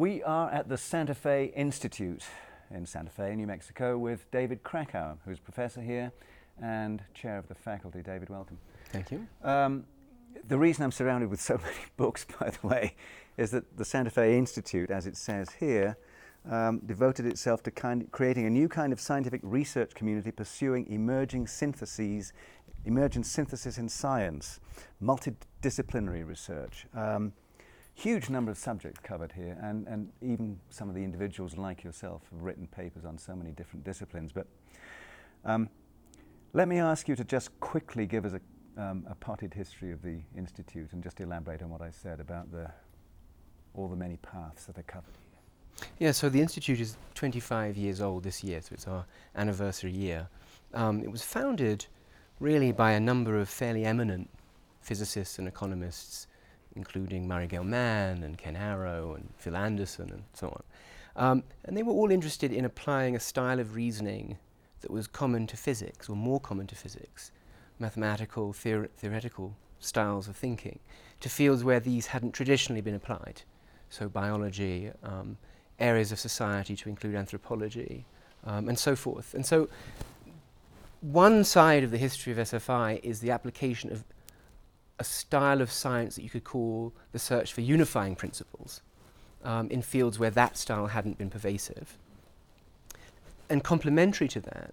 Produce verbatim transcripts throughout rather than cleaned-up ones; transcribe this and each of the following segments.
We are at the Santa Fe Institute in Santa Fe, New Mexico, with David Krakauer, who's professor here and chair of the faculty. David, welcome. Thank you. Um, the reason I'm surrounded with so many books, by the way, is that the Santa Fe Institute, as it says here, um, devoted itself to kind creating a new kind of scientific research community pursuing emerging syntheses, emergent synthesis in science, multidisciplinary research. Um, Huge number of subjects covered here, and, and even some of the individuals like yourself have written papers on so many different disciplines. But um, let me ask you to just quickly give us a, um, a potted history of the Institute and just elaborate on what I said about the, all the many paths that are covered here. Yeah, so the Institute is twenty-five years old this year, so it's our anniversary year. Um, it was founded really by a number of fairly eminent physicists and economists, including Murray Gell-Mann and Ken Arrow and Phil Anderson and so on. Um, and they were all interested in applying a style of reasoning that was common to physics, or more common to physics, mathematical, theor theoretical styles of thinking, to fields where these hadn't traditionally been applied. So biology, um, areas of society to include anthropology, um, and so forth. And so one side of the history of S F I is the application of a style of science that you could call the search for unifying principles um, in fields where that style hadn't been pervasive. And complementary to that,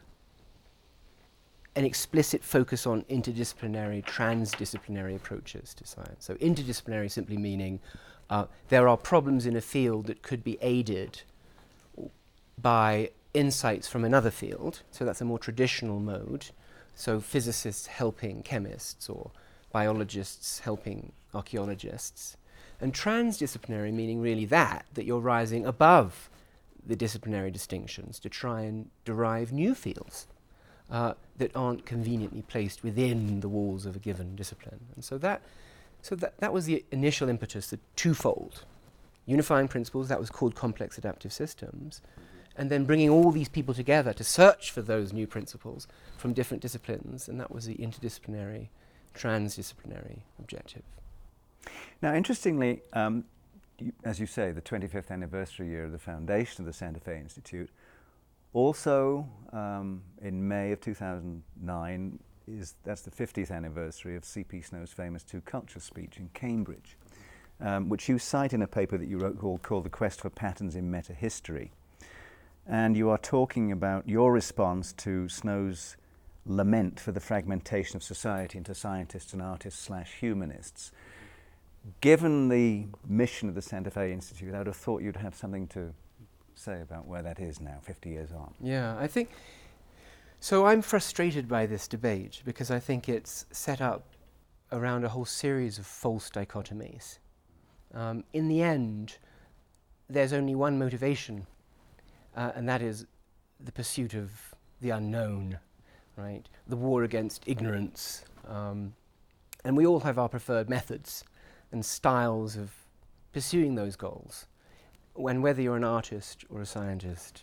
an explicit focus on interdisciplinary, transdisciplinary approaches to science. So interdisciplinary simply meaning uh, there are problems in a field that could be aided by insights from another field. So that's a more traditional mode. So physicists helping chemists, or biologists helping archaeologists. And transdisciplinary meaning really that, that you're rising above the disciplinary distinctions to try and derive new fields uh, that aren't conveniently placed within the walls of a given discipline. And so that, so that, that was the initial impetus, the twofold. Unifying principles, that was called complex adaptive systems, and then bringing all these people together to search for those new principles from different disciplines, and that was the interdisciplinary, transdisciplinary objective. Now, interestingly, um, you, as you say, the twenty-fifth anniversary year of the foundation of the Santa Fe Institute, also um, in May of two thousand nine, is that's the fiftieth anniversary of C P Snow's famous Two Cultures speech in Cambridge, um, which you cite in a paper that you wrote called, called The Quest for Patterns in Metahistory. And you are talking about your response to Snow's lament for the fragmentation of society into scientists and artists slash humanists. Given the mission of the Santa Fe Institute, I would have thought you'd have something to say about where that is now, fifty years on. Yeah, I think, so I'm frustrated by this debate because I think it's set up around a whole series of false dichotomies. Um, in the end, there's only one motivation, uh, and that is the pursuit of the unknown. Right, the war against ignorance, um, and we all have our preferred methods and styles of pursuing those goals. When whether you're an artist or a scientist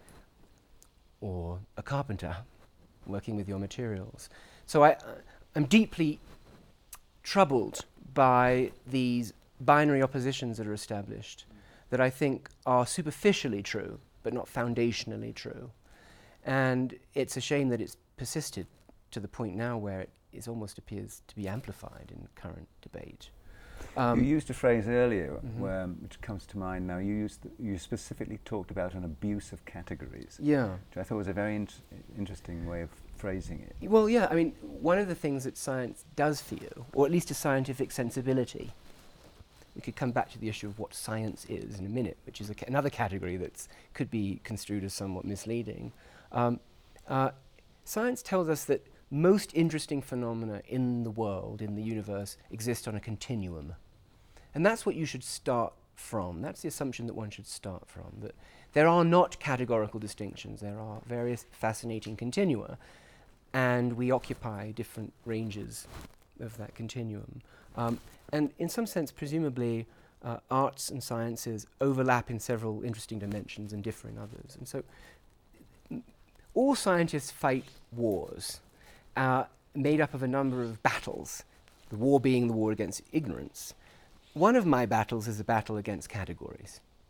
or a carpenter working with your materials. So I, uh, I'm deeply troubled by these binary oppositions that are established that I think are superficially true, but not foundationally true. And it's a shame that it's persisted to the point now where it is almost appears to be amplified in current debate. Um, you used a phrase earlier, mm-hmm. where, um, which comes to mind now. You used th you specifically talked about an abuse of categories, yeah. which I thought was a very in interesting way of phrasing it. Well, yeah. I mean, one of the things that science does for you, or at least a scientific sensibility. We could come back to the issue of what science is in a minute, which is a ca another category that could be construed as somewhat misleading. Um, uh, Science tells us that most interesting phenomena in the world, in the universe, exist on a continuum. And that's what you should start from. That's the assumption that one should start from, that there are not categorical distinctions. There are various fascinating continua, and we occupy different ranges of that continuum. Um, and in some sense, presumably, uh, arts and sciences overlap in several interesting dimensions and differ in others. And so all scientists fight wars uh, made up of a number of battles, the war being the war against ignorance. One of my battles is a battle against categories.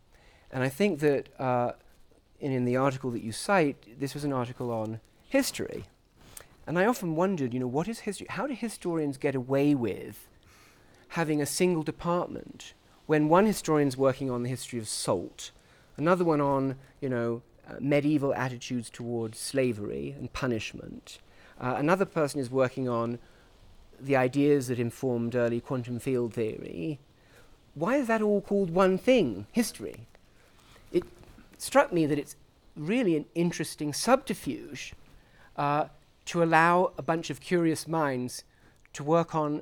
And I think that uh, in, in the article that you cite, this was an article on history. And I often wondered, you know, what is history? How do historians get away with having a single department when one historian's working on the history of salt, another one on, you know, uh, medieval attitudes towards slavery and punishment, uh, another person is working on the ideas that informed early quantum field theory? Why is that all called one thing, history? It struck me that it's really an interesting subterfuge uh, to allow a bunch of curious minds to work on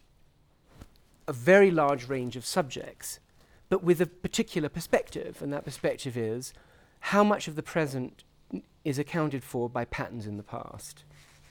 a very large range of subjects, but with a particular perspective, and that perspective is how much of the present n- is accounted for by patterns in the past.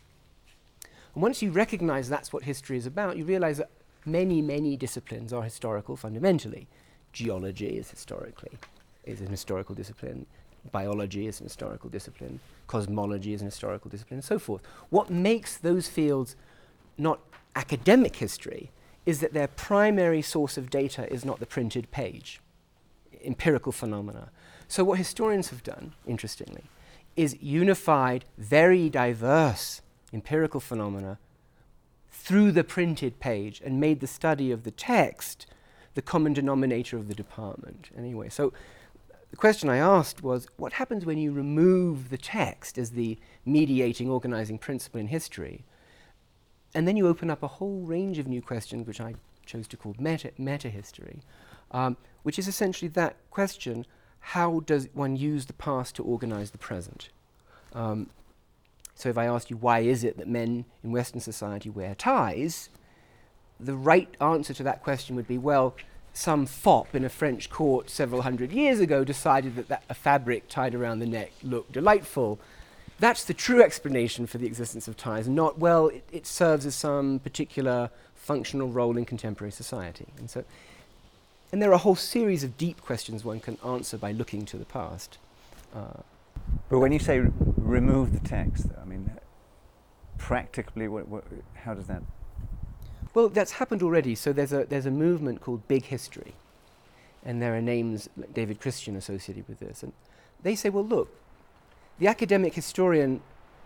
And once you recognize that's what history is about, you realize that many, many disciplines are historical fundamentally. Geology is historically, is an historical discipline. Biology is an historical discipline. Cosmology is an historical discipline, and so forth. What makes those fields not academic history is that their primary source of data is not the printed page, empirical phenomena. So what historians have done, interestingly, is unified very diverse empirical phenomena through the printed page and made the study of the text the common denominator of the department. Anyway, so the question I asked was, what happens when you remove the text as the mediating, organizing principle in history? And then you open up a whole range of new questions, which I chose to call meta, meta-history, um, which is essentially that question, how does one use the past to organize the present? Um, so if I asked you, why is it that men in Western society wear ties, the right answer to that question would be, well, some fop in a French court several hundred years ago decided that, that a fabric tied around the neck looked delightful. That's the true explanation for the existence of ties, not, well, it, it serves as some particular functional role in contemporary society. And so, and there are a whole series of deep questions one can answer by looking to the past. Uh, but when you say r- remove the text, I mean, practically, what, what, how does that? Well, that's happened already. So there's a there's a movement called Big History, and there are names like David Christian associated with this, and they say, well, look, the academic historian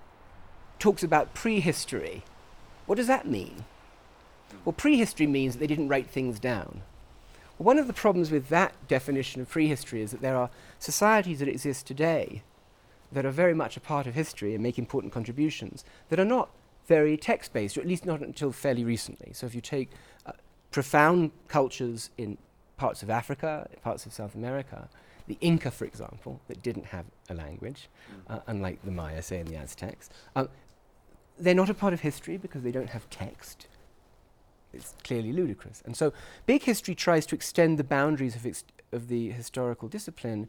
talks about prehistory. What does that mean? Well, prehistory means that they didn't write things down. Well, one of the problems with that definition of prehistory is that there are societies that exist today that are very much a part of history and make important contributions that are not very text-based, or at least not until fairly recently. So if you take uh, profound cultures in parts of Africa, parts of South America, the Inca, for example, that didn't have a language, uh, unlike the Maya, say, and the Aztecs, um, they're not a part of history because they don't have text. It's clearly ludicrous. And so big history tries to extend the boundaries of, ex- of the historical discipline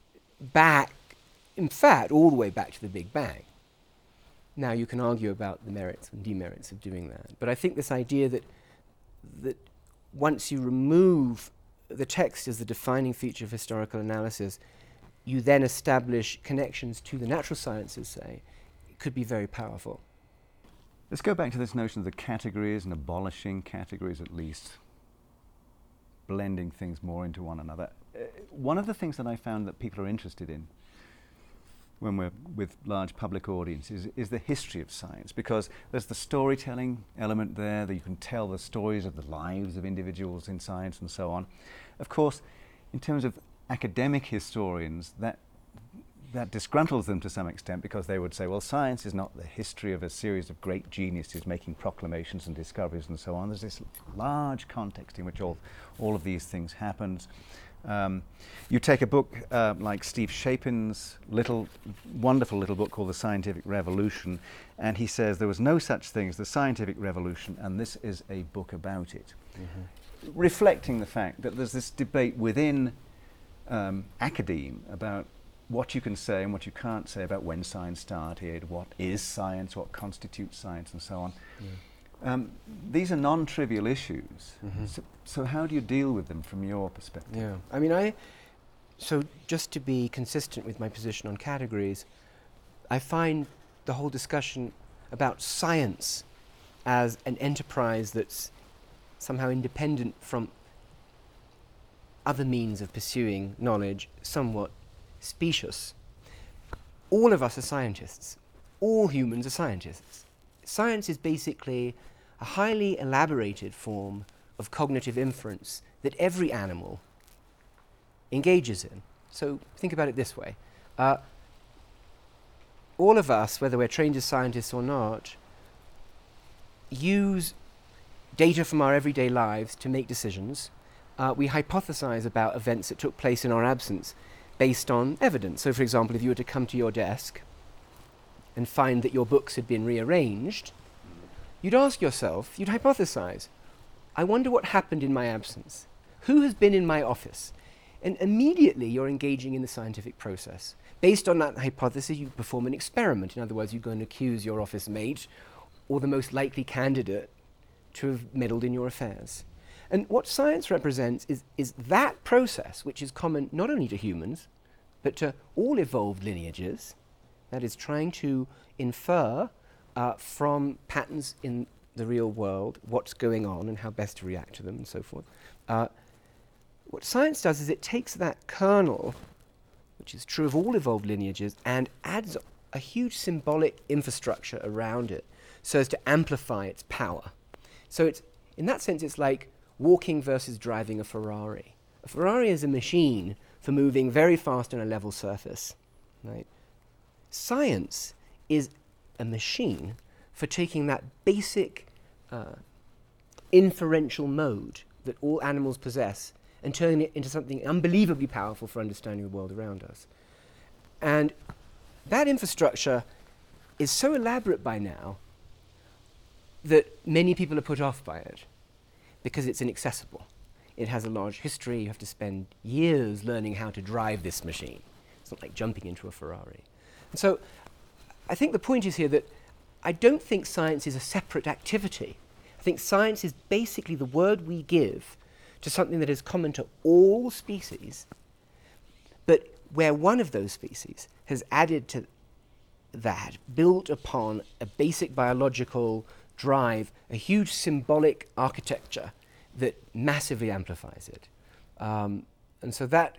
back, in fact, all the way back to the Big Bang. Now, you can argue about the merits and demerits of doing that. But I think this idea that that once you remove the text as the defining feature of historical analysis, you then establish connections to the natural sciences, say, it could be very powerful. Let's go back to this notion of the categories and abolishing categories, at least, blending things more into one another. Uh, one of the things that I found that people are interested in when we're with large public audiences is the history of science, because there's the storytelling element there, that you can tell the stories of the lives of individuals in science and so on. Of course, in terms of academic historians, that that disgruntles them to some extent, because they would say, well, science is not the history of a series of great geniuses making proclamations and discoveries and so on. There's this large context in which all, all of these things happen. Um, you take a book uh, like Steve Shapin's little, wonderful little book called The Scientific Revolution, and he says there was no such thing as the scientific revolution, and this is a book about it. Mm-hmm. Reflecting the fact that there's this debate within um, academe about what you can say and what you can't say about when science started, what is science, what constitutes science, and so on. Yeah. Um, these are non-trivial issues. Mm-hmm. So, so how do you deal with them from your perspective? Yeah, I mean, I, so just to be consistent with my position on categories, I find the whole discussion about science as an enterprise that's somehow independent from other means of pursuing knowledge somewhat specious. All of us are scientists. All humans are scientists. Science is basically a highly elaborated form of cognitive inference that every animal engages in. So think about it this way. Uh, all of us, whether we're trained as scientists or not, use data from our everyday lives to make decisions. Uh, we hypothesize about events that took place in our absence based on evidence. So, for example, if you were to come to your desk and find that your books had been rearranged, you'd ask yourself, you'd hypothesize, I wonder what happened in my absence. Who has been in my office? And immediately you're engaging in the scientific process. Based on that hypothesis, you perform an experiment. In other words, you go and accuse your office mate or the most likely candidate to have meddled in your affairs. And what science represents is, is that process, which is common not only to humans, but to all evolved lineages, that is trying to infer uh, from patterns in the real world what's going on and how best to react to them and so forth. Uh, what science does is it takes that kernel, which is true of all evolved lineages, and adds a huge symbolic infrastructure around it so as to amplify its power. So it's, in that sense, it's like walking versus driving a Ferrari. A Ferrari is a machine for moving very fast on a level surface, right? Science is a machine for taking that basic uh, inferential mode that all animals possess and turning it into something unbelievably powerful for understanding the world around us. And that infrastructure is so elaborate by now that many people are put off by it because it's inaccessible. It has a large history. You have to spend years learning how to drive this machine. It's not like jumping into a Ferrari. And so I think the point is here that I don't think science is a separate activity. I think science is basically the word we give to something that is common to all species, but where one of those species has added to that, built upon a basic biological drive, a huge symbolic architecture that massively amplifies it. Um, and so that,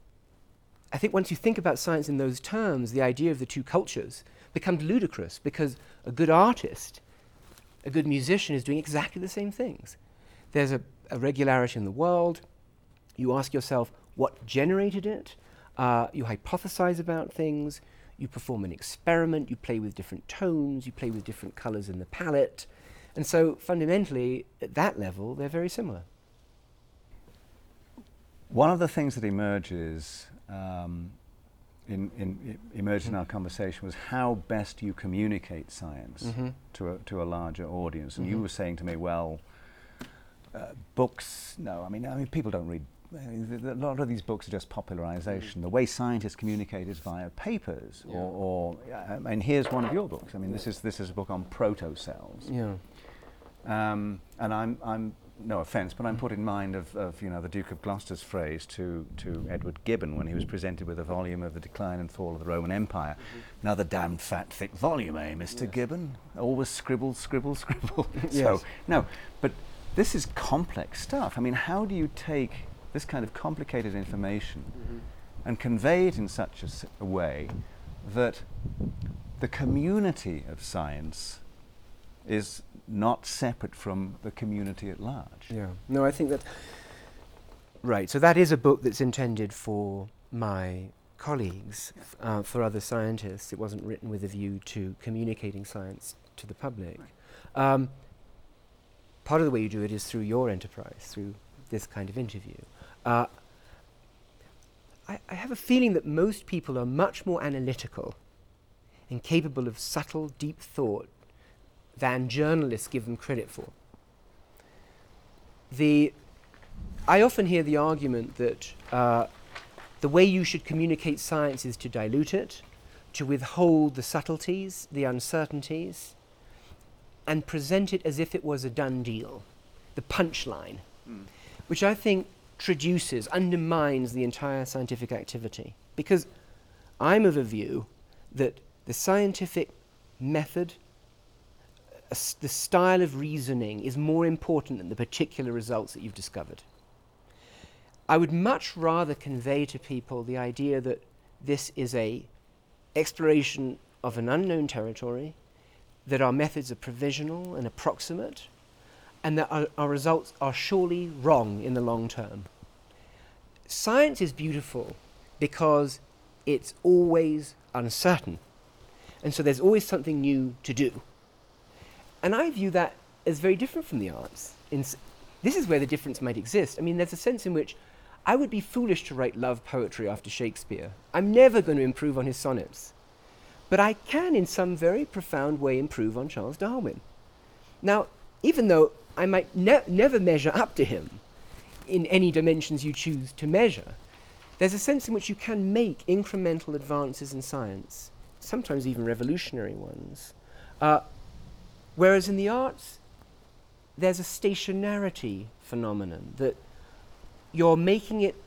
I think once you think about science in those terms, the idea of the two cultures becomes ludicrous, because a good artist, a good musician is doing exactly the same things. There's a, a regularity in the world. You ask yourself what generated it. Uh, you hypothesize about things. You perform an experiment. You play with different tones. You play with different colors in the palette. And so fundamentally, at that level, they're very similar. One of the things that emerges um, in, in, i- emerged mm-hmm. in our conversation was how best you communicate science mm-hmm. to, a, to a larger audience. And mm-hmm. you were saying to me, well, uh, books, no, I mean, I mean, people don't read. I mean, a lot of these books are just popularization. Mm. The way scientists communicate is via papers, yeah. or, or uh, and here's one of your books. I mean, this is this is a book on protocells. Yeah. Um, and I'm I'm no offence, but I'm put in mind of, of you know the Duke of Gloucester's phrase to to Edward Gibbon when he was presented with a volume of The Decline and Fall of the Roman Empire. Mm-hmm. Another damned fat thick volume, eh, Mister Yes. Gibbon? Always scribble, scribble, scribble. Yes. So no, but this is complex stuff. I mean, how do you take this kind of complicated information mm-hmm. and convey it in such a, s- a way that the community of science is not separate from the community at large? Yeah. No, I think that... Right, so that is a book that's intended for my colleagues, f- uh, for other scientists. It wasn't written with a view to communicating science to the public. Right. Um, part of the way you do it is through your enterprise, through this kind of interview. Uh, I, I have a feeling that most people are much more analytical and capable of subtle, deep thought than journalists give them credit for. The, I often hear the argument that uh, the way you should communicate science is to dilute it, to withhold the subtleties, the uncertainties, and present it as if it was a done deal, the punchline, mm. which I think traduces, undermines the entire scientific activity. Because I'm of a view that the scientific method, uh, s- the style of reasoning is more important than the particular results that you've discovered. I would much rather convey to people the idea that this is a exploration of an unknown territory, that our methods are provisional and approximate, and that our, our results are surely wrong in the long term. Science is beautiful because it's always uncertain, and so there's always something new to do. And I view that as very different from the arts. In s- this is where the difference might exist. I mean, there's a sense in which I would be foolish to write love poetry after Shakespeare. I'm never going to improve on his sonnets. But I can, in some very profound way, improve on Charles Darwin. Now, even though I might ne- never measure up to him in any dimensions you choose to measure, there's a sense in which you can make incremental advances in science, sometimes even revolutionary ones. Uh, whereas in the arts, there's a stationarity phenomenon, that you're making it,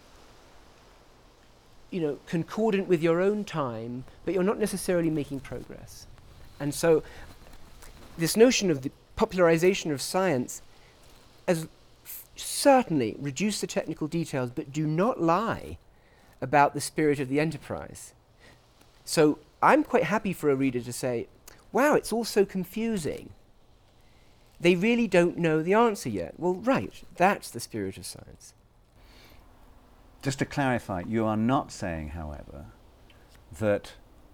you know, concordant with your own time, but you're not necessarily making progress. And so this notion of the popularization of science has f- certainly reduced the technical details, but do not lie about the spirit of the enterprise. So I'm quite happy for a reader to say, wow, it's all so confusing. They really don't know the answer yet. Well, right, that's the spirit of science. Just to clarify, you are not saying, however, that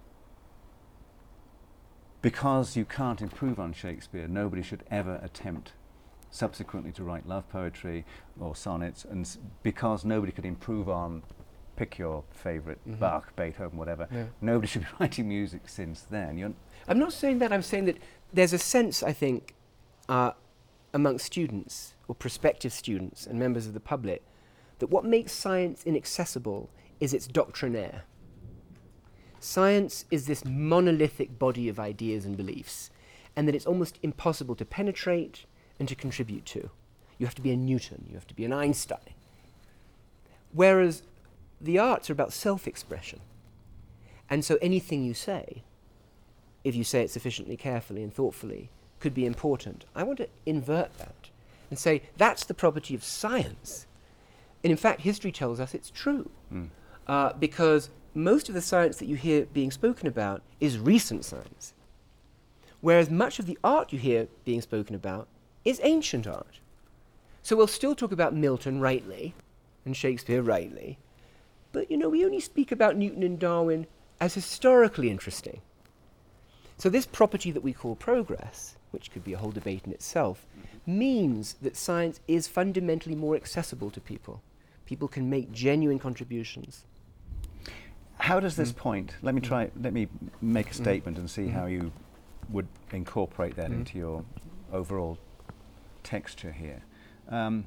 because you can't improve on Shakespeare, nobody should ever attempt subsequently to write love poetry or sonnets, and s- because nobody could improve on, pick your favourite, Mm-hmm. Bach, Beethoven, whatever, Yeah. nobody should be writing music since then. You're I'm not saying that. I'm saying that there's a sense, I think, uh, amongst students or prospective students and members of the public, that what makes science inaccessible is its doctrinaire. Science is this monolithic body of ideas and beliefs, and that it's almost impossible to penetrate and to contribute to. You have to be a Newton, you have to be an Einstein. Whereas the arts are about self-expression. And so anything you say, if you say it sufficiently carefully and thoughtfully, could be important. I want to invert that and say that's the property of science. And in fact, history tells us it's true. Mm. Uh, because most of the science that you hear being spoken about is recent science. Whereas much of the art you hear being spoken about is ancient art. So we'll still talk about Milton rightly and Shakespeare rightly, but you know, we only speak about Newton and Darwin as historically interesting. So this property that we call progress, which could be a whole debate in itself, means that science is fundamentally more accessible to people. People can make genuine contributions. How does this Mm. point, let me try, let me make a statement and see Mhm. how you would incorporate that Mhm. into your overall texture here. Um,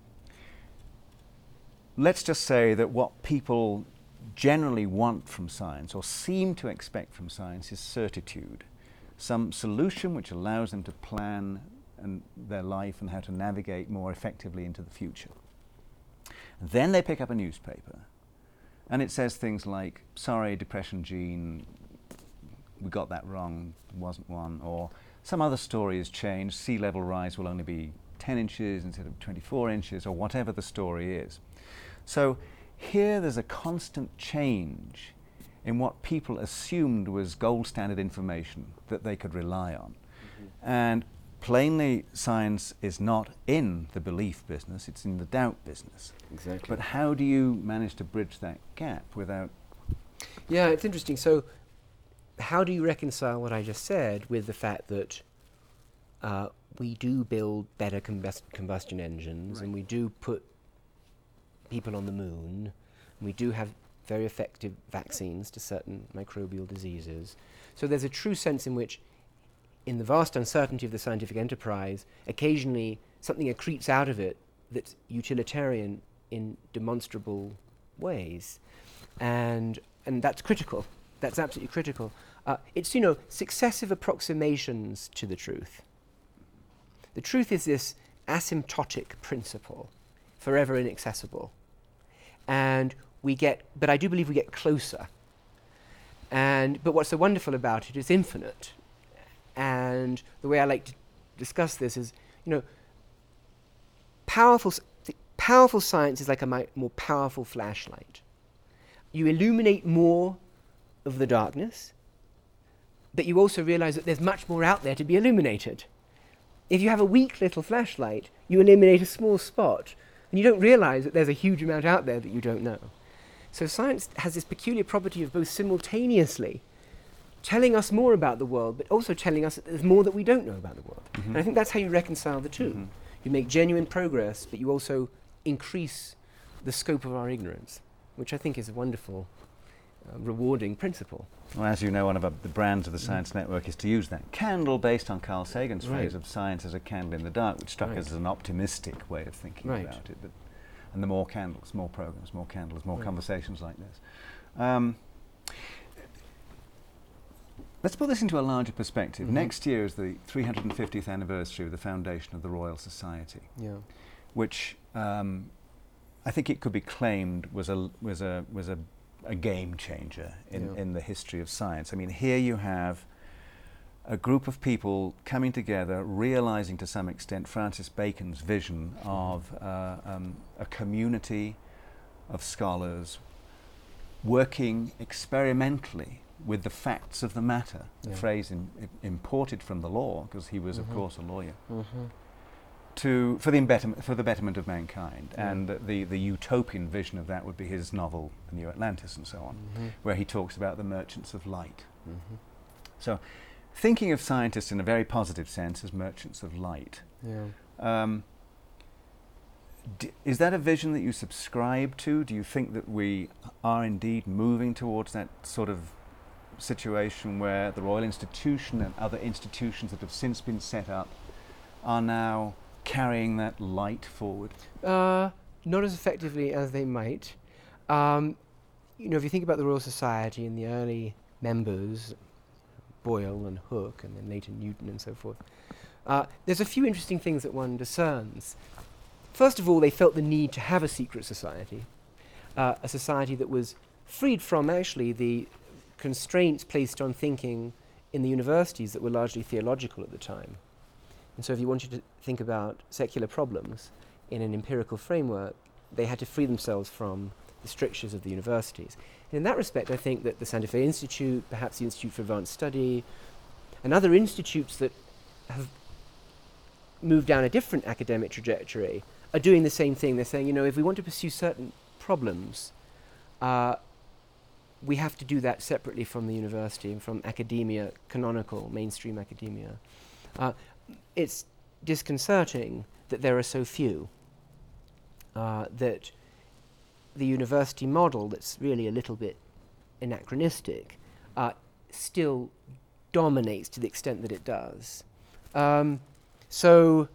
let's just say that what people generally want from science, or seem to expect from science, is certitude. Some solution which allows them to plan and their life and how to navigate more effectively into the future. Then they pick up a newspaper and it says things like, sorry, depression gene, we got that wrong, wasn't one, or some other story has changed, sea level rise will only be ten inches instead of twenty-four inches, or whatever the story is. So here there's a constant change in what people assumed was gold standard information that they could rely on. Mm-hmm. And plainly, science is not in the belief business, it's in the doubt business. Exactly. But how do you manage to bridge that gap without... Yeah, it's interesting. So how do you reconcile what I just said with the fact that uh, we do build better combust- combustion engines, Right. and we do put people on the moon, and we do have very effective vaccines to certain microbial diseases. So there's a true sense in which, in the vast uncertainty of the scientific enterprise, occasionally something accretes out of it that's utilitarian in demonstrable ways. And and that's critical. That's absolutely critical. Uh, it's, you know, successive approximations to the truth. The truth is this asymptotic principle, forever inaccessible. And we get, but I do believe we get closer. And, but what's so wonderful about it is infinite. And the way I like to discuss this is, you know, powerful, s- th- powerful science is like a mi- more powerful flashlight. You illuminate more of the darkness, but you also realize that there's much more out there to be illuminated. If you have a weak little flashlight, you illuminate a small spot, and you don't realize that there's a huge amount out there that you don't know. So science has this peculiar property of both simultaneously telling us more about the world, but also telling us that there's more that we don't know about the world. Mm-hmm. And I think that's how you reconcile the two. Mm-hmm. You make genuine progress, but you also increase the scope of our ignorance, which I think is a wonderful, uh, rewarding principle. Well, as you know, one of uh, the brands of the Science Network is to use that candle based on Carl Sagan's Right. phrase of science as a candle in the dark, which struck Right. us as an optimistic way of thinking Right. about it. But, and the more candles, more programs, more candles, more Right. conversations like this. Um, let's put this into a larger perspective. Mm-hmm. Next year is the three hundred fiftieth anniversary of the foundation of the Royal Society, Yeah. which um, I think it could be claimed was a was a was a, a game changer in, Yeah. in the history of science. I mean, here you have a group of people coming together, realizing to some extent Francis Bacon's vision of uh, um, a community of scholars working experimentally with the facts of the matter, Yeah. a phrase in, i- imported from the law, because he was, Mhm. of course, a lawyer, Mm-hmm. to for the betterment for the betterment of mankind. Yeah. And uh, the the utopian vision of that would be his novel *The New Atlantis* and so on, Mm-hmm. where he talks about the merchants of light. Mm-hmm. So, thinking of scientists in a very positive sense as merchants of light, Yeah. um, d- is that a vision that you subscribe to? Do you think that we are indeed moving towards that sort of situation where the Royal Institution and other institutions that have since been set up are now carrying that light forward? Uh, not as effectively as they might. Um, you know, if you think about the Royal Society and the early members, Boyle and Hooke, and then later Newton and so forth, uh, there's a few interesting things that one discerns. First of all, they felt the need to have a secret society, uh, a society that was freed from actually the constraints placed on thinking in the universities that were largely theological at the time. And so if you wanted to think about secular problems in an empirical framework, they had to free themselves from the strictures of the universities. And in that respect, I think that the Santa Fe Institute, perhaps the Institute for Advanced Study, and other institutes that have moved down a different academic trajectory are doing the same thing. They're saying, you know, if we want to pursue certain problems, uh, we have to do that separately from the university and from academia, canonical, mainstream academia. Uh, it's disconcerting that there are so few, uh, that the university model, that's really a little bit anachronistic, uh, still dominates to the extent that it does. Um, so,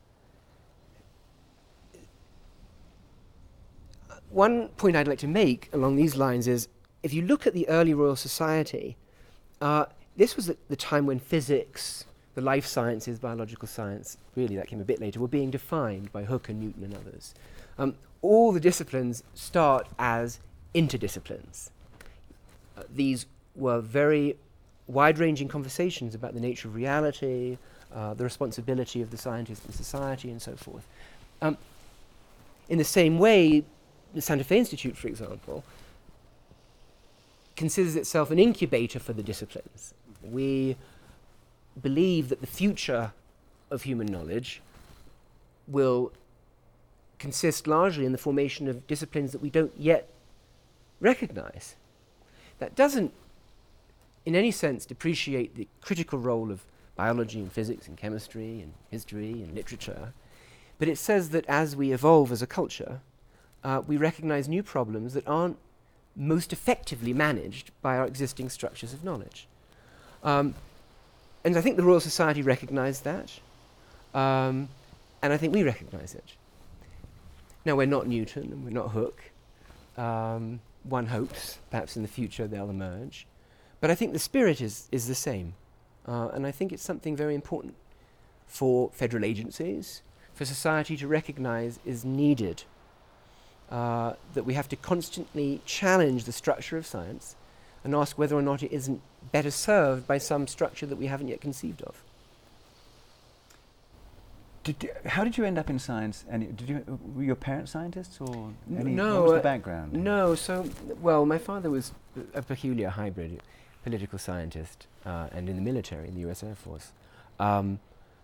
one point I'd like to make along these lines is, if you look at the early Royal Society, uh, this was at the time when physics, the life sciences, biological science, really that came a bit later, were being defined by Hooke and Newton and others. Um, all the disciplines start as interdisciplines. Uh, these were very wide-ranging conversations about the nature of reality, uh, the responsibility of the scientist in society, and so forth. Um, in the same way, the Santa Fe Institute, for example, considers itself an incubator for the disciplines. We believe that the future of human knowledge will consist largely in the formation of disciplines that we don't yet recognize. That doesn't, in any sense, depreciate the critical role of biology and physics and chemistry and history and literature, but it says that as we evolve as a culture, uh, we recognize new problems that aren't most effectively managed by our existing structures of knowledge. Um, and I think the Royal Society recognized that, um, and I think we recognize it. Now, we're not Newton and we're not Hooke. Um, one hopes, perhaps in the future they'll emerge. But I think the spirit is, is the same. Uh, and I think it's something very important for federal agencies, for society to recognize is needed. Uh, that we have to constantly challenge the structure of science and ask whether or not it isn't better served by some structure that we haven't yet conceived of. Did you, how did you end up in science? And did you were your parents scientists or any, no? What was uh, the background? No. So, well, my father was a peculiar hybrid, political scientist, uh, and in the military, in the U S Air Force. Um,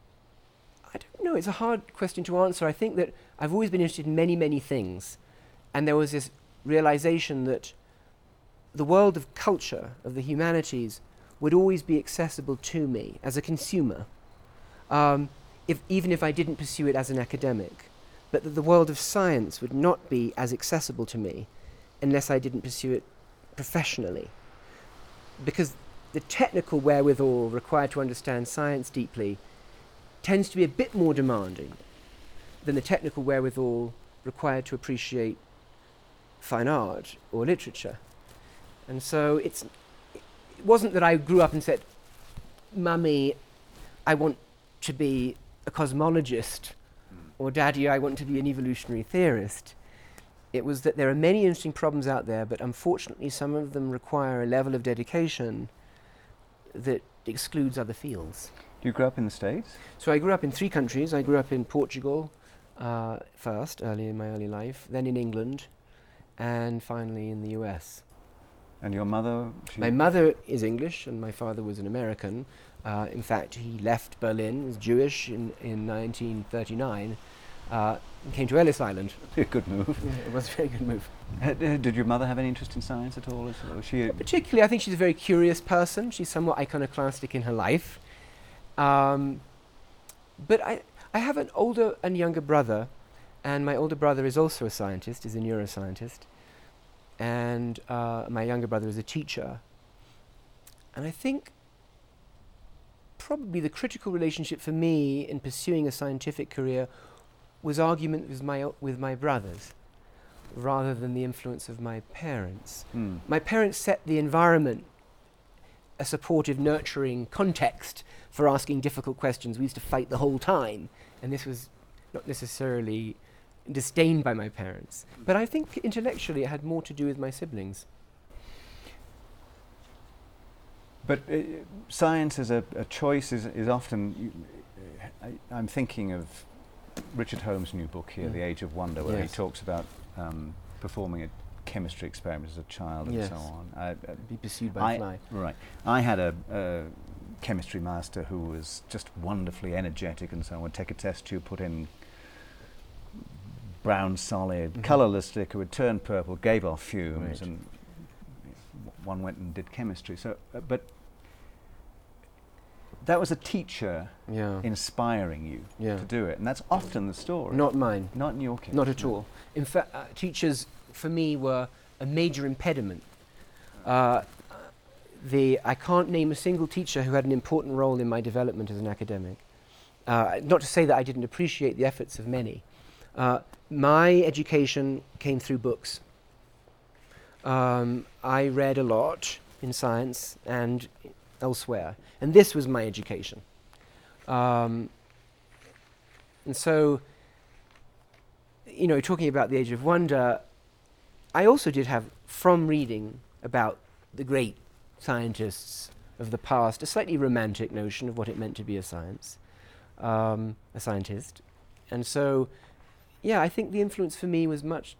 I don't know. It's a hard question to answer. I think that I've always been interested in many, many things, and there was this realization that the world of culture, of the humanities, would always be accessible to me as a consumer, um, if, even if I didn't pursue it as an academic, but that the world of science would not be as accessible to me unless I didn't pursue it professionally. Because the technical wherewithal required to understand science deeply tends to be a bit more demanding than the technical wherewithal required to appreciate fine art or literature. And so it's, it wasn't that I grew up and said, Mummy, I want to be a cosmologist, or Daddy, I want to be an evolutionary theorist. It was that there are many interesting problems out there, but unfortunately some of them require a level of dedication that excludes other fields. You grew up in the States? So I grew up in three countries. I grew up in Portugal uh, first, early in my early life, then in England, and finally in the U S. And your mother? My mother is English, and my father was an American. Uh, in fact, he left Berlin, was Jewish, in, in nineteen thirty-nine, uh, and came to Ellis Island. A good move. Yeah, it was a very good move. Uh, did your mother have any interest in science at all? Was she a Particularly, I think she's a very curious person. She's somewhat iconoclastic in her life. Um, but I, I have an older and younger brother, and my older brother is also a scientist, is a neuroscientist, and uh, my younger brother is a teacher. And I think probably the critical relationship for me in pursuing a scientific career was argument with my, o- with my brothers, rather than the influence of my parents. Mm. My parents set the environment, a supportive, nurturing context for asking difficult questions. We used to fight the whole time, and this was not necessarily disdained by my parents. But I think intellectually it had more to do with my siblings. But uh, science as a, a choice is, is often, you, I, I'm thinking of Richard Holmes' new book here, Mm. The Age of Wonder, where Yes. he talks about um, performing a chemistry experiment as a child and Yes. so on. I, uh, Be pursued by I- a fly. Right. I had a, a chemistry master who was just wonderfully energetic and so on. Would take a test tube, put in brown solid, Mhm. colourless liquor, would turn purple, gave off fumes, Right. and w- one went and did chemistry. So, uh, but that was a teacher Yeah. inspiring you Yeah. to do it, and that's often the story. Not mine. Not in your case. Not at no. all. In fact, uh, teachers for me were a major impediment. Uh, the I can't name a single teacher who had an important role in my development as an academic. Uh, not to say that I didn't appreciate the efforts of many. Uh, my education came through books. Um, I read a lot in science and elsewhere, and this was my education. Um, and so, you know, talking about the Age of Wonder, I also did have, from reading about the great scientists of the past, a slightly romantic notion of what it meant to be a science, um, a scientist. And so, yeah, I think the influence for me was much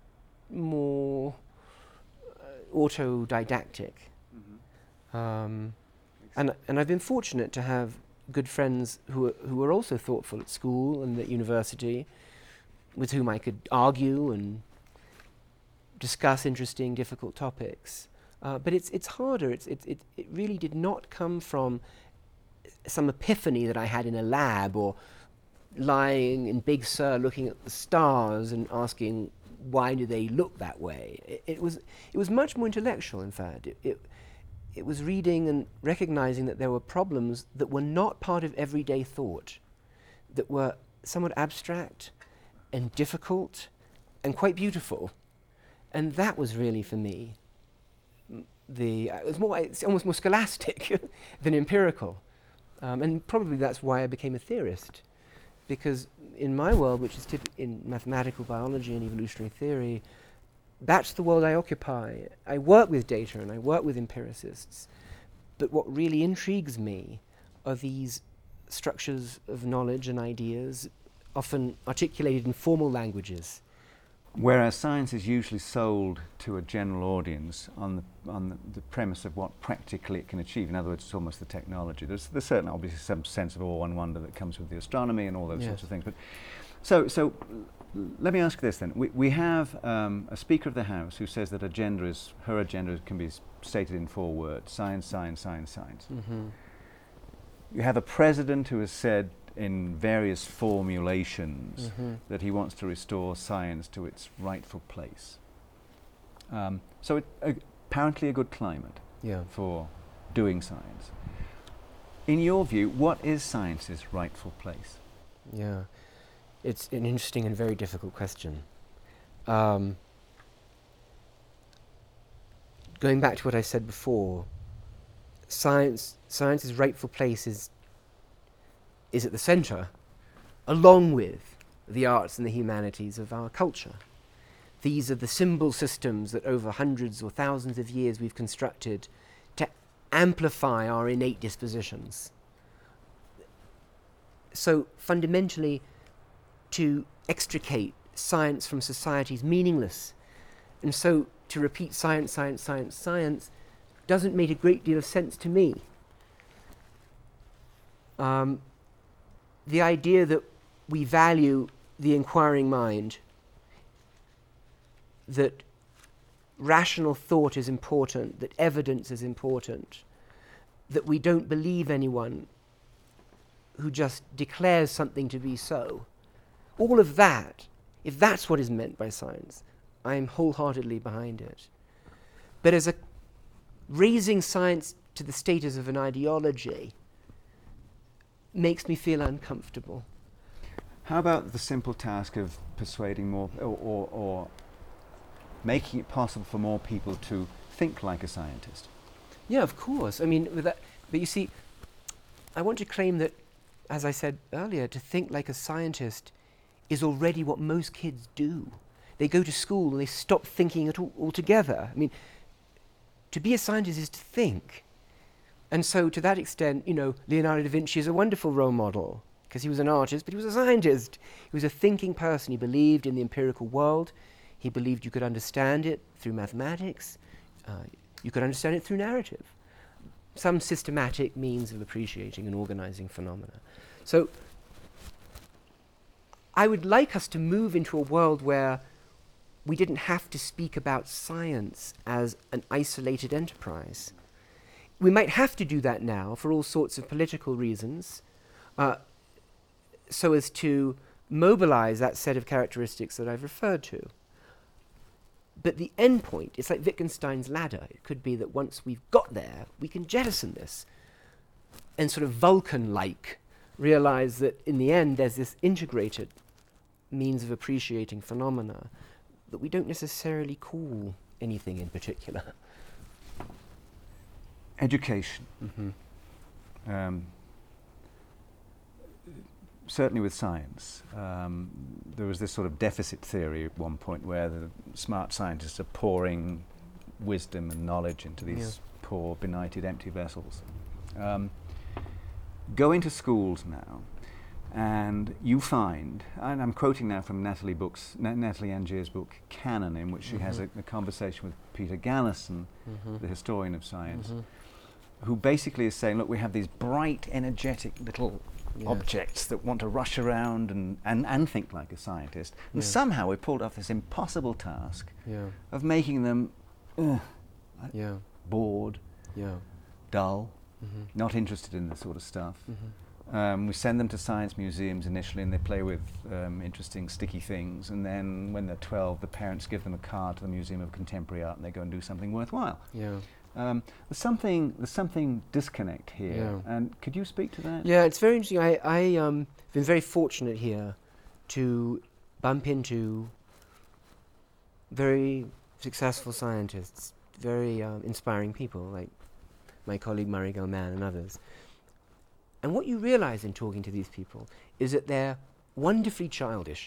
more uh, autodidactic. Mhm. Um, and, and I've been fortunate to have good friends who were, who were also thoughtful at school and at university, with whom I could argue and discuss interesting, difficult topics. Uh, but it's it's harder. It's, it, it, it really did not come from some epiphany that I had in a lab, or lying in Big Sur looking at the stars and asking, why do they look that way? It, it was it was much more intellectual, in fact. It, it, it was reading and recognizing that there were problems that were not part of everyday thought, that were somewhat abstract and difficult and quite beautiful. And that was really, for me, m- the, uh, it was more, it's almost more scholastic than empirical. Um, and probably that's why I became a theorist. Because in my world, which is typ- in mathematical biology and evolutionary theory, that's the world I occupy. I work with data and I work with empiricists. But what really intrigues me are these structures of knowledge and ideas, often articulated in formal languages. Whereas science is usually sold to a general audience on the, on the, the premise of what practically it can achieve. In other words, it's almost the technology. There's, there's certainly obviously some sense of awe and wonder that comes with the astronomy and all those Yes. sorts of things. But so, so l- let me ask this then. We, we have um, a Speaker of the House who says that agenda is, her agenda can be s- stated in four words: science, science, science, science. Mm-hmm. You have a president who has said in various formulations Mm-hmm. that he wants to restore science to its rightful place. Um, so it, uh, apparently a good climate Yeah. for doing science. In your view, what is science's rightful place? Yeah. It's an interesting and very difficult question. Um, going back to what I said before, science, science's rightful place is, is at the centre, along with the arts and the humanities of our culture. These are the symbol systems that over hundreds or thousands of years we've constructed to amplify our innate dispositions. So fundamentally, to extricate science from society is meaningless. And so to repeat science, science, science, science doesn't make a great deal of sense to me. Um, the idea that we value the inquiring mind, that rational thought is important, that evidence is important, that we don't believe anyone who just declares something to be so. All of that, if that's what is meant by science, I'm wholeheartedly behind it. But as a raising science to the status of an ideology makes me feel uncomfortable. How about the simple task of persuading more, or, or, or making it possible for more people to think like a scientist? Yeah, of course. I mean, with that, but you see, I want to claim that, as I said earlier, to think like a scientist is already what most kids do. They go to school and they stop thinking at all altogether. I mean, to be a scientist is to think. And so to that extent, you know, Leonardo da Vinci is a wonderful role model because he was an artist, but he was a scientist. He was a thinking person. He believed in the empirical world. He believed you could understand it through mathematics. Uh, you could understand it through narrative. Some systematic means of appreciating and organizing phenomena. So I would like us to move into a world where we didn't have to speak about science as an isolated enterprise. We might have to do that now for all sorts of political reasons, uh, so as to mobilize that set of characteristics that I've referred to. But the end point, it's like Wittgenstein's ladder. It could be that once we've got there, we can jettison this and sort of Vulcan-like realize that in the end there's this integrated means of appreciating phenomena that we don't necessarily call anything in particular. Education. Mm-hmm. Um, certainly with science, um, there was this sort of deficit theory at one point where the smart scientists are pouring wisdom and knowledge into these Yeah. poor, benighted, empty vessels. Um, go into schools now, and you find, and I'm quoting now from Natalie Book's, Na- Natalie Angier's book Canon, in which she Mm-hmm. has a, a conversation with Peter Gallison, Mm-hmm. the historian of science, Mm-hmm. who basically is saying, look, we have these bright, energetic little Yes. objects that want to rush around and, and, and think like a scientist. And Yeah. somehow we pulled off this impossible task Yeah, of making them uh, yeah, bored, yeah. dull, Mm-hmm. not interested in this sort of stuff. Mm-hmm. Um, we send them to science museums initially and they play with um, interesting sticky things, and then when they're twelve the parents give them a card to the Museum of Contemporary Art and they go and do something worthwhile. Yeah. Um, there's something there's something disconnect here, Yeah. and could you speak to that? Yeah, it's very interesting. I, I um, been very fortunate here to bump into very successful scientists, very um, inspiring people like my colleague Murray Gell-Mann and others. And what you realize in talking to these people is that they're wonderfully childish.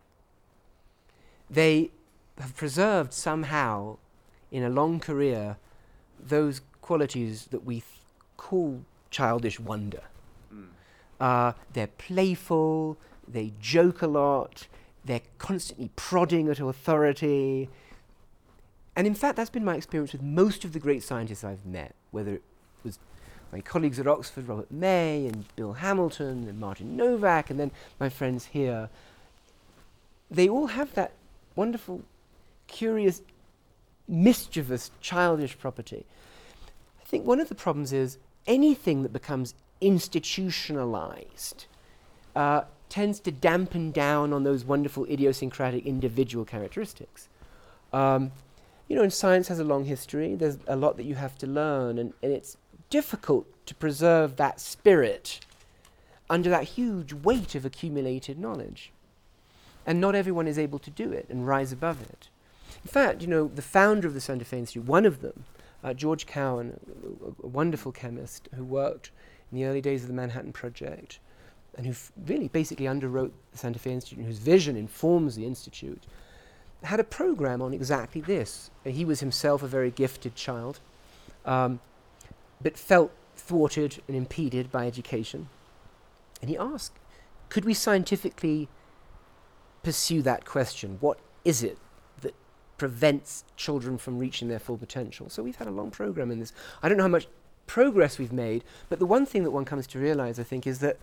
They have preserved somehow in a long career those qualities that we th- call childish wonder. Mm. Uh, they're playful, they joke a lot, they're constantly prodding at authority. And in fact, that's been my experience with most of the great scientists I've met, whether it was my colleagues at Oxford, Robert May and Bill Hamilton and Martin Novak, and then my friends here. They all have that wonderful, curious, mischievous, childish property. I think one of the problems is anything that becomes institutionalized uh, tends to dampen down on those wonderful idiosyncratic individual characteristics. Um, you know, and science has a long history. There's a lot that you have to learn, and, and it's difficult to preserve that spirit under that huge weight of accumulated knowledge. And not everyone is able to do it and rise above it. In fact, you know, the founder of the Santa Fe Institute, one of them, uh, George Cowan, a, a wonderful chemist who worked in the early days of the Manhattan Project, and who f- really basically underwrote the Santa Fe Institute, and whose vision informs the Institute, had a program on exactly this. Uh, he was himself a very gifted child, um, but felt thwarted and impeded by education. And he asked, could we scientifically pursue that question? What is it that prevents children from reaching their full potential? So we've had a long program in this. I don't know how much progress we've made, but the one thing that one comes to realize, I think, is that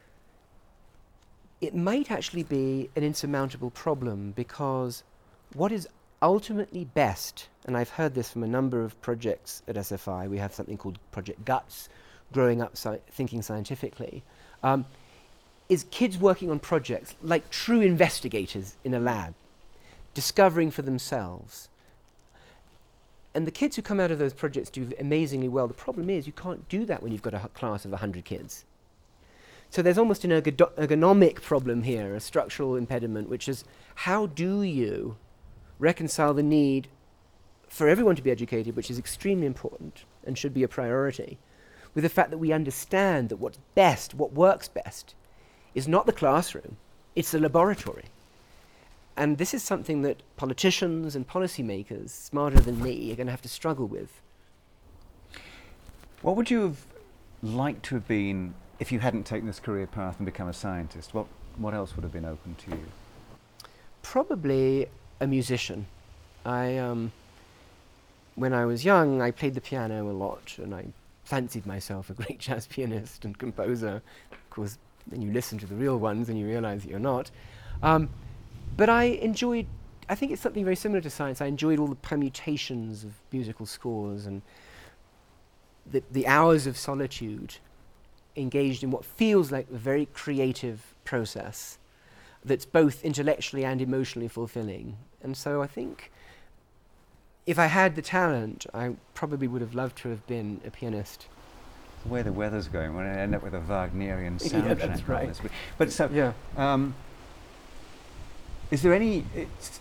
it might actually be an insurmountable problem, because what is ultimately best, and I've heard this from a number of projects at S F I, we have something called Project Guts, Growing Up sci- Thinking Scientifically, um, is kids working on projects like true investigators in a lab, discovering for themselves. And the kids who come out of those projects do amazingly well. The problem is you can't do that when you've got a h- class of one hundred kids. So there's almost an ergo- ergonomic problem here, a structural impediment, which is how do you reconcile the need for everyone to be educated, which is extremely important and should be a priority, with the fact that we understand that what's best, what works best, is not the classroom, it's the laboratory. And this is something that politicians and policymakers, smarter than me, are going to have to struggle with. What would you have liked to have been if you hadn't taken this career path and become a scientist? What, what else would have been open to you? Probably a musician. I, um, when I was young, I played the piano a lot, and I fancied myself a great jazz pianist and composer. Of course, then you listen to the real ones and you realize that you're not. Um, but I enjoyed, I think it's something very similar to science, I enjoyed all the permutations of musical scores and the, the hours of solitude engaged in what feels like a very creative process that's both intellectually and emotionally fulfilling. And so I think if I had the talent, I probably would have loved to have been a pianist. The way the weather's going, we're going to end up with a Wagnerian soundtrack. Yeah, that's right. on this. But so, Yeah. um, is there any it's,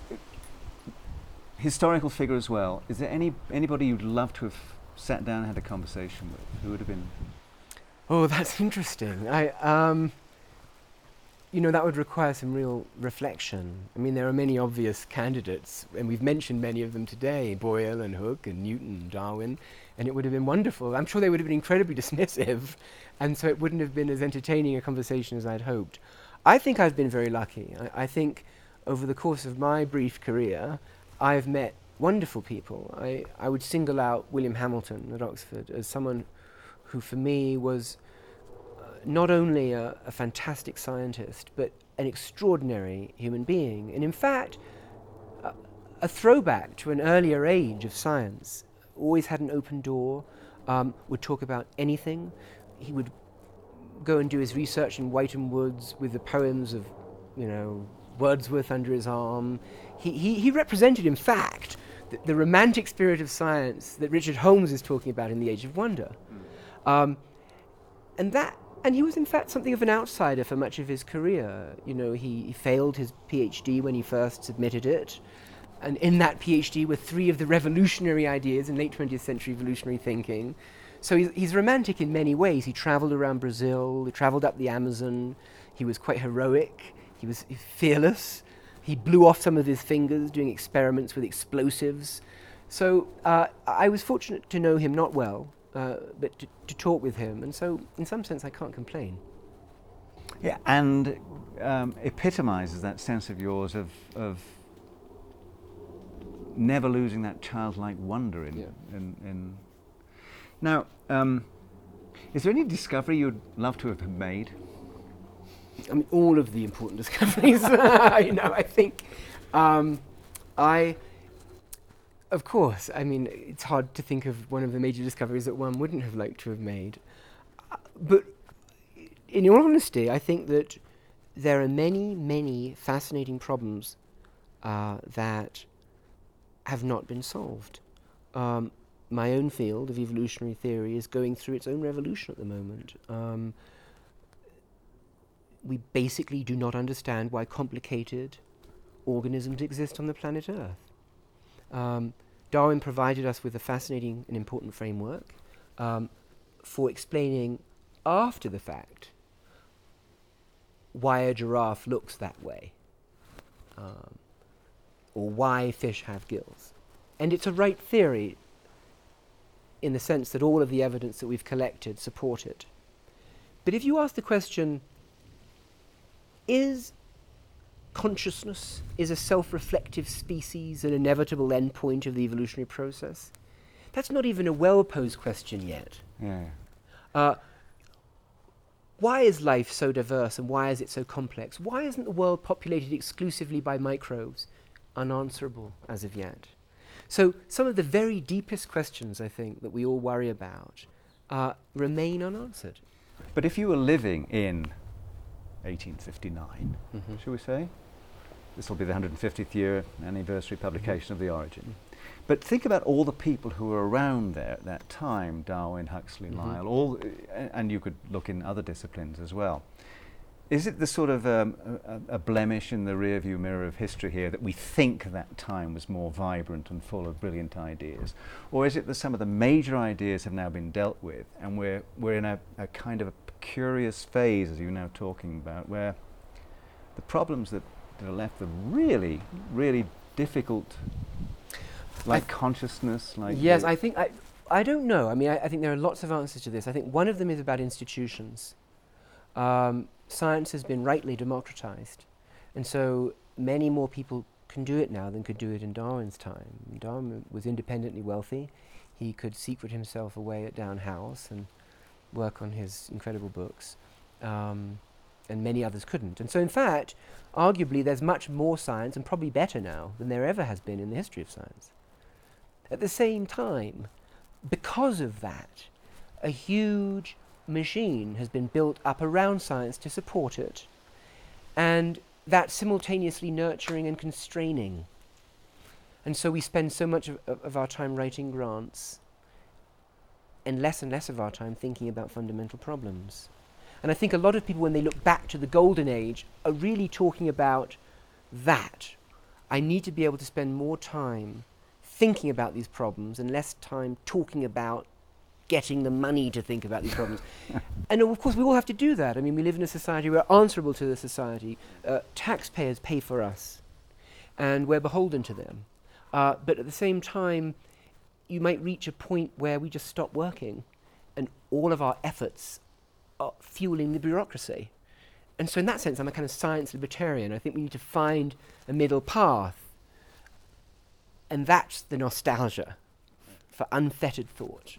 historical figure as well? Is there any anybody you'd love to have sat down and had a conversation with? Who would have been? Oh, that's interesting. I, um, you know, that would require some real reflection. I mean, there are many obvious candidates, and we've mentioned many of them today, Boyle and Hooke and Newton and Darwin, and it would have been wonderful. I'm sure they would have been incredibly dismissive, and so it wouldn't have been as entertaining a conversation as I'd hoped. I think I've been very lucky. I, I think over the course of my brief career, I've met wonderful people. I, I would single out William Hamilton at Oxford as someone who for me was uh, not only a, a fantastic scientist, but an extraordinary human being. And in fact, uh, a throwback to an earlier age of science. Always had an open door, um, would talk about anything. He would go and do his research in Wytham Woods with the poems of, you know, Wordsworth under his arm. He, he, he represented, in fact, the, the romantic spirit of science that Richard Holmes is talking about in The Age of Wonder. Um, and that, and he was in fact something of an outsider for much of his career. You know, he, he failed his PhD when he first submitted it, and in that PhD were three of the revolutionary ideas in late twentieth century evolutionary thinking. So he's, he's romantic in many ways. He traveled around Brazil, he traveled up the Amazon, he was quite heroic, he was fearless, he blew off some of his fingers doing experiments with explosives. So uh, I was fortunate to know him not well, Uh, but to, to talk with him, and so in some sense I can't complain. Yeah, and um, epitomizes that sense of yours of, of never losing that childlike wonder in. Yeah. in, in now, um, is there any discovery you'd love to have made? I mean, all of the important discoveries. you know, I think um, I, of course, I mean, it's hard to think of one of the major discoveries that one wouldn't have liked to have made. Uh, but in all honesty, I think that there are many, many fascinating problems uh, that have not been solved. Um, my own field of evolutionary theory is going through its own revolution at the moment. Um, we basically do not understand why complicated organisms exist on the planet Earth. Um, Darwin provided us with a fascinating and important framework um, for explaining after the fact why a giraffe looks that way, um, or why fish have gills. And it's a right theory in the sense that all of the evidence that we've collected support it. But if you ask the question, is consciousness, is a self-reflective species an inevitable endpoint of the evolutionary process? That's not even a well-posed question yet. Yeah. Uh, why is life so diverse and why is it so complex? Why isn't the world populated exclusively by microbes? Unanswerable as of yet. So some of the very deepest questions, I think, that we all worry about uh, remain unanswered. But if you were living in eighteen fifty-nine, Mm-hmm. shall we say? This will be the one hundred fiftieth year anniversary publication Mm-hmm. of The Origin. But think about all the people who were around there at that time, Darwin, Huxley, Mm-hmm. Lyell, all, uh, and you could look in other disciplines as well. Is it the sort of um, a, a blemish in the rearview mirror of history here that we think that time was more vibrant and full of brilliant ideas? Or is it that some of the major ideas have now been dealt with and we're, we're in a, a kind of a curious phase, as you're now talking about, where the problems that, that are left are really, really difficult, like I consciousness, like... Yes, the I think, I, I don't know. I mean, I, I think there are lots of answers to this. I think one of them is about institutions. Um, science has been rightly democratized, and so many more people can do it now than could do it in Darwin's time. Darwin was independently wealthy. He could secret himself away at Down House and work on his incredible books, um, and many others couldn't. And so, in fact, arguably there's much more science, and probably better now, than there ever has been in the history of science. At the same time, because of that, a huge machine has been built up around science to support it, and that's simultaneously nurturing and constraining. And so we spend so much of, of, of our time writing grants and less and less of our time thinking about fundamental problems. And I think a lot of people, when they look back to the golden age, are really talking about that. I need to be able to spend more time thinking about these problems and less time talking about getting the money to think about these problems. And of course we all have to do that. I mean, we live in a society, we're answerable to the society. Uh, taxpayers pay for us, and we're beholden to them. Uh, but at the same time, you might reach a point where we just stop working, and all of our efforts are fueling the bureaucracy. And so in that sense, I'm a kind of science libertarian. I think we need to find a middle path. And that's the nostalgia for unfettered thought.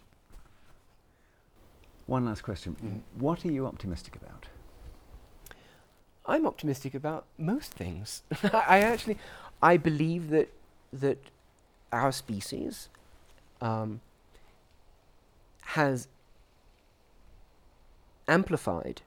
One last question. Mm. What are you optimistic about? I'm optimistic about most things. I actually, I believe that that our species um, has amplified,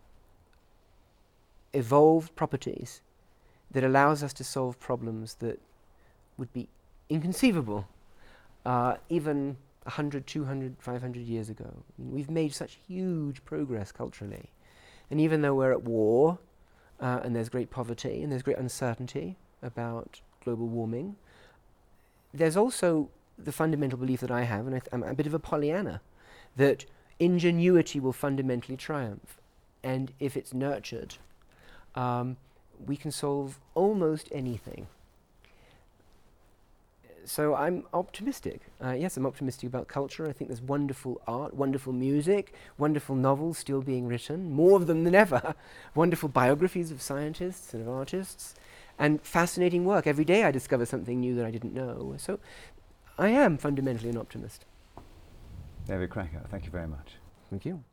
evolved properties that allows us to solve problems that would be inconceivable uh, even one hundred, two hundred, five hundred years ago. I mean, we've made such huge progress culturally. And even though we're at war, uh, and there's great poverty, and there's great uncertainty about global warming, there's also the fundamental belief that I have, and I th- I'm a bit of a Pollyanna, that ingenuity will fundamentally triumph. And if it's nurtured, um, we can solve almost anything. so I'm optimistic. Uh, yes, I'm optimistic about culture. I think there's wonderful art, wonderful music, wonderful novels still being written, more of them than ever, wonderful biographies of scientists and of artists, and fascinating work. Every day I discover something new that I didn't know. So I am fundamentally an optimist. David Krakauer, thank you very much. Thank you.